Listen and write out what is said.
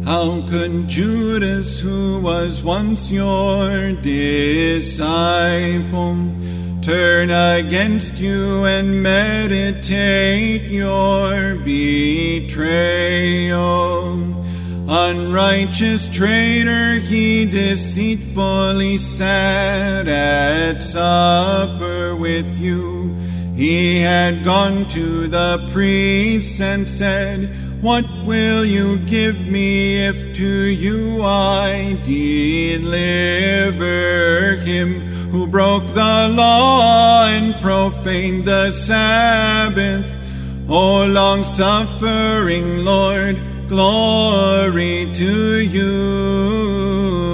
How could Judas, who was once your disciple, turn against you and meditate your betrayal? Unrighteous traitor, he deceitfully sat at supper with you. He had gone to the priests and said, "What will you give me if to you I deliver him who broke the law and profaned the Sabbath?" O long-suffering Lord, glory to you.